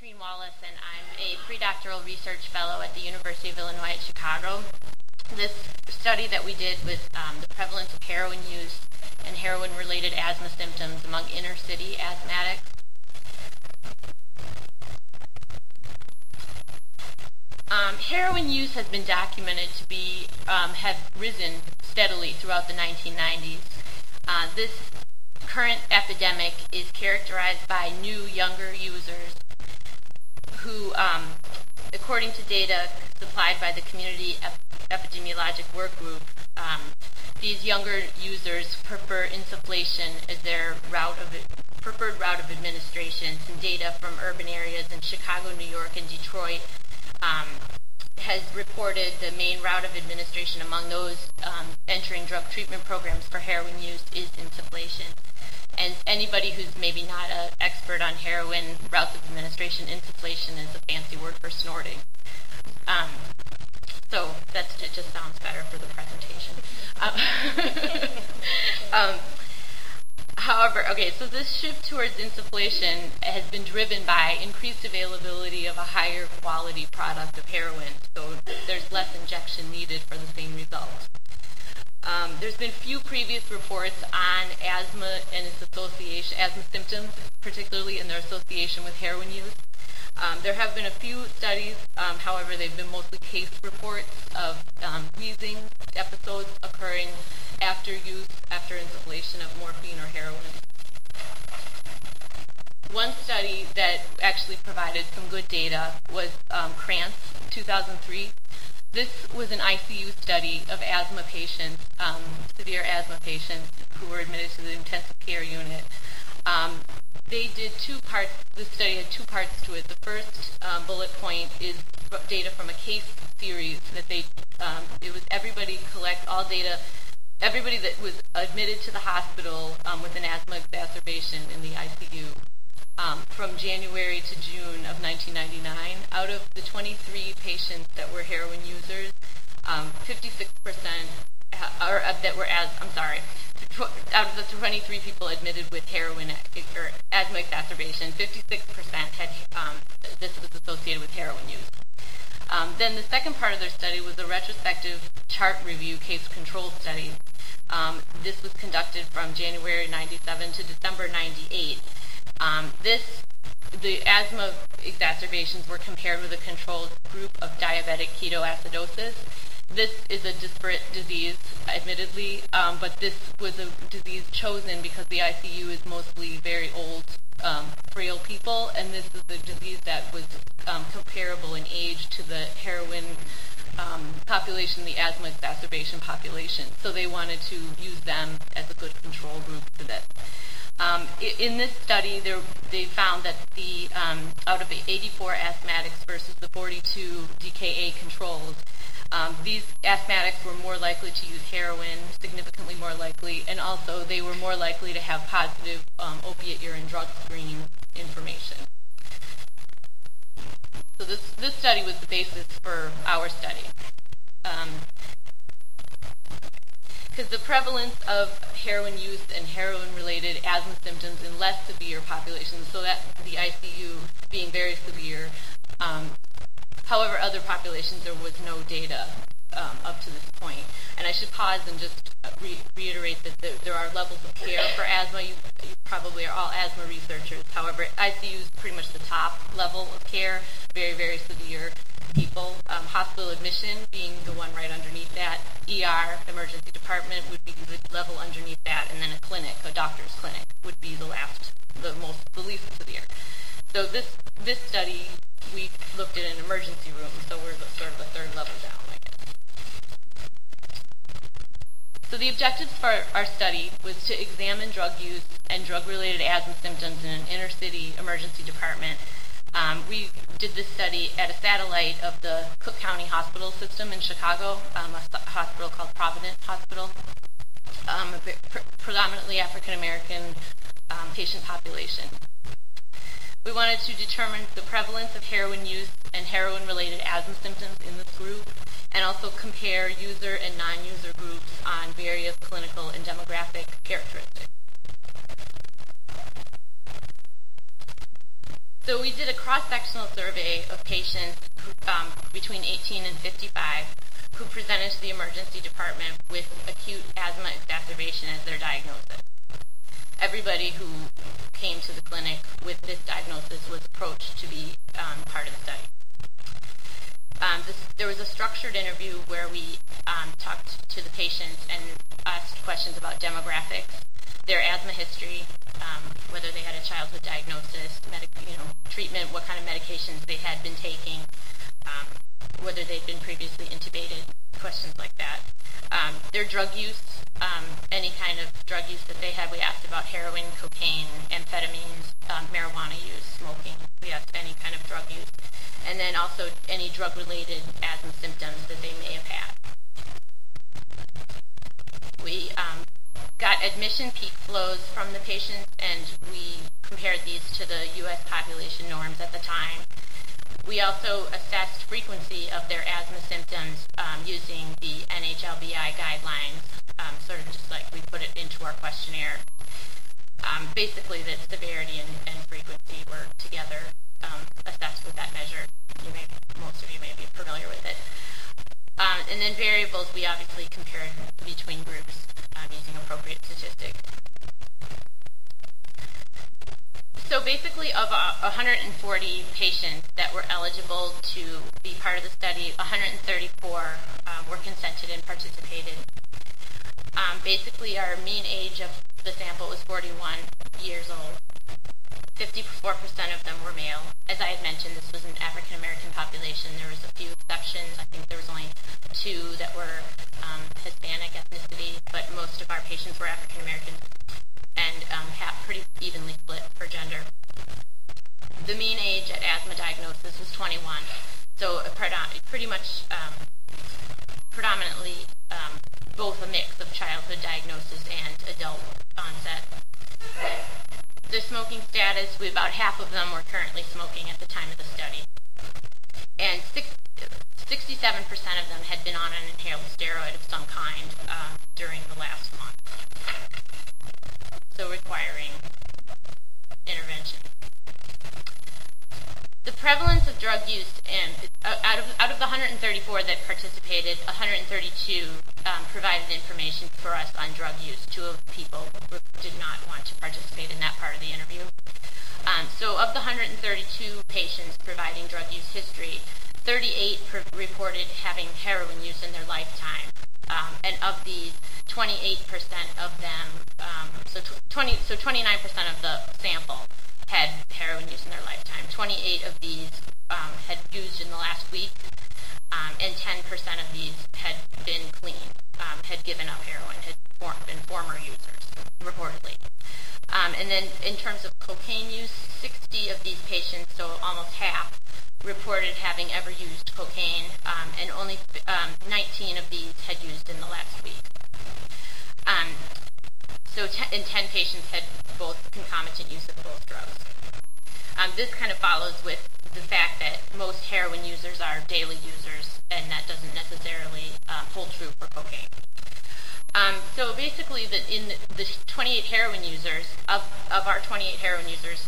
Katrine Wallace, and I'm a pre-doctoral research fellow at the University of Illinois at Chicago. This study that we did was the prevalence of heroin use and heroin-related asthma symptoms among inner-city asthmatics. Heroin use has been documented to be have risen steadily throughout the 1990s. This current epidemic is characterized by new, younger users who, according to data supplied by the Community Epidemiologic Work Group, these younger users prefer insufflation as their preferred route of administration. Some data from urban areas in Chicago, New York, and Detroit has reported the main route of administration among those entering drug treatment programs for heroin use is insufflation. And anybody who's maybe not an expert on heroin routes of administration, insufflation is a fancy word for snorting. So it just sounds better for the presentation. However, so this shift towards insufflation has been driven by increased availability of a higher quality product of heroin, so there's less injection needed for the same result. There's been few previous reports on asthma and its association, asthma symptoms, particularly in their association with heroin use. There have been a few studies, however, they've been mostly case reports of wheezing episodes occurring after insufflation of morphine or heroin. One study that actually provided some good data was Krantz, 2003. This was an ICU study of asthma patients, severe asthma patients who were admitted to the intensive care unit. They did two parts. This study had two parts to it. The first bullet point is data from a case series that it was everybody collect all data, everybody that was admitted to the hospital with an asthma exacerbation in the ICU from January to June of 1999. Out of the 23 patients that were heroin users, 56% out of the 23 people admitted with heroin or asthma exacerbation, 56% had this was associated with heroin use. Then the second part of their study was a retrospective chart review case control study. This was conducted from January 97 to December 98. The asthma exacerbations were compared with a controlled group of diabetic ketoacidosis. This is a disparate disease, admittedly, but this was a disease chosen because the ICU is mostly very old, frail people, and this is a disease that was comparable in age to the heroin population, the asthma exacerbation population. So they wanted to use them as a good control group for this. In this study, they found that out of the 84 asthmatics versus the 42 DKA controls, these asthmatics were more likely to use heroin, significantly more likely, and also they were more likely to have positive opiate urine drug screen information. So this study was the basis for our study. Because the prevalence of heroin use and heroin-related asthma symptoms in less severe populations, so that the ICU being very severe. However, other populations there was no data up to this point. And I should pause and just reiterate that there are levels of care for asthma. You probably are all asthma researchers. However, ICU is pretty much the top level of care, very, very severe people. Hospital admission being the one right underneath that. ER, emergency department, would be the level underneath that, and then a clinic, a doctor's clinic, would be the least severe. So this study, we looked at an emergency room, so we're sort of the third level down, I guess. So the objectives for our study was to examine drug use and drug-related asthma symptoms in an inner-city emergency department. We did this study at a satellite of the Cook County Hospital System in Chicago, a hospital called Providence Hospital, a predominantly African-American patient population. We wanted to determine the prevalence of heroin use and heroin-related asthma symptoms in this group, and also compare user and non-user groups on various clinical and demographic characteristics. So we did a cross-sectional survey of patients between 18 and 55 who presented to the emergency department with acute asthma exacerbation as their diagnosis. Everybody who came to the clinic with this diagnosis was approached to be part of the study. There was a structured interview where we talked to the patients and asked questions about demographics, their asthma history, whether they had a childhood diagnosis, treatment, what kind of medications they had been taking, whether they'd been previously intubated, questions like that. Their drug use, any kind of drug use that they had. We asked about heroin, cocaine, amphetamines, marijuana use, smoking. We asked any kind of drug use. And then also any drug-related asthma symptoms that they may have had. We got admission peak flows from the patients, and we compared these to the U.S. population norms at the time. We also assessed frequency of their asthma symptoms using the NHLBI guidelines, sort of just like we put it into our questionnaire. Basically, the severity and frequency were together assessed with that measure. Most of you may be familiar with it. And then variables, we obviously compared between groups using appropriate statistics. So basically, of 140 patients that were eligible to be part of the study, 134 were consented and participated. Basically, our mean age of the sample was 41 years old. 54% of them were male. As I had mentioned, this was an African American population. There was a few exceptions. I think there was only 2 that were Hispanic ethnicity, but most of our patients were African American and pretty evenly split for gender. The mean age at asthma diagnosis was 21, so pretty much predominantly both a mix of childhood diagnosis and adult onset. The smoking status, about half of them were currently smoking at the time of the study. And 67% of them had been on an inhaled steroid of some kind during the last month, so requiring intervention. The prevalence of drug use, out of the 134 that participated, 132 provided information for us on drug use. 2 of the people did not want to participate in that part of the interview. So of the 132 patients providing drug use history, 38 reported having heroin use in their lifetime. And of these, 28% of them, so 29% of the sample had heroin use in their lifetime. 28 of these had used in the last week, and 10% of these had been clean, had given up heroin, had been former users, reportedly. And then in terms of cocaine use, 60 of these patients, so almost half, reported having ever used cocaine, and only 19 of these had used in the last week. So 10 patients had both concomitant use of both drugs. This kind of follows with the fact that most heroin users are daily users, and that doesn't necessarily hold true for cocaine. So basically, in the 28 heroin users, of our 28 heroin users,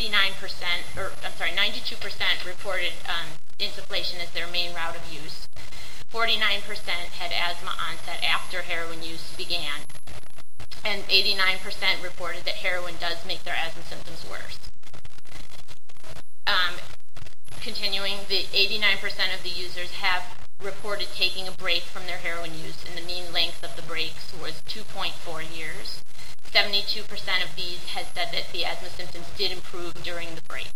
92% reported insufflation as their main route of use. 49% had asthma onset after heroin use began. And 89% reported that heroin does make their asthma symptoms worse. Continuing, the 89% of the users have reported taking a break from their heroin use, and the mean length of the breaks was 2.4 years. 72% of these had said that the asthma symptoms did improve during the break.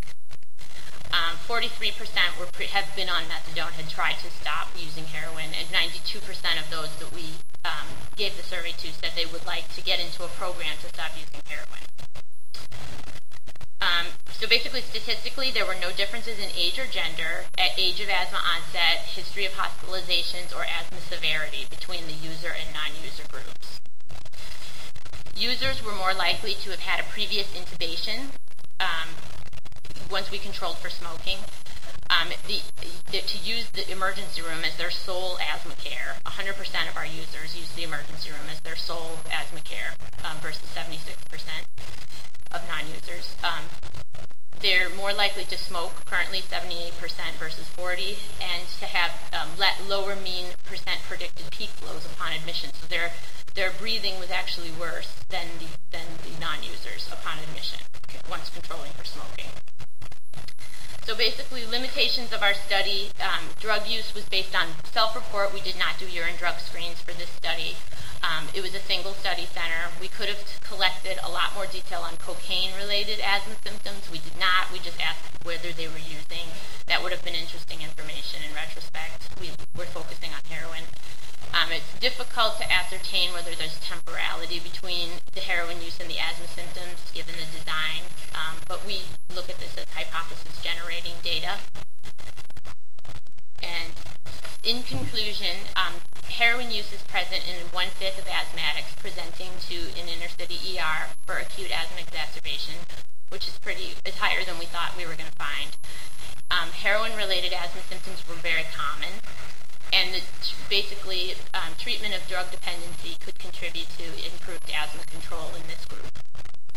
43% have been on methadone, had tried to stop using heroin, and 92% of those that we gave the survey to said they would like to get into a program to stop using heroin. So basically, statistically, there were no differences in age or gender, at age of asthma onset, history of hospitalizations, or asthma severity between the user and non-user groups. Users were more likely to have had a previous intubation once we controlled for smoking. to use the emergency room as their sole asthma care. 100% of our users use the emergency room as their sole asthma care versus 76% of non-users. They're more likely to smoke, currently 78% versus 40%, and to have lower mean percent predicted peak flows upon admission. So their breathing was actually worse than the non-users upon admission, once controlling for smoking. So basically, limitations of our study, drug use was based on self-report. We did not do urine drug screens for this study. It was a single study center. We could have collected a lot more detail on cocaine-related asthma symptoms. We did not. We just asked whether they were using. That would have been interesting information in retrospect. We were focusing on heroin. It's difficult to ascertain whether there's temporality between the heroin use and the asthma symptoms, given the design, but we look at this as hypothesis-generating data. And in conclusion, heroin use is present in 1/5 of asthmatics presenting to an inner-city ER for acute asthma exacerbation, which is higher than we thought we were going to find. Heroin-related asthma symptoms were very common, and basically treatment of drug dependency could contribute to improved asthma control in this group.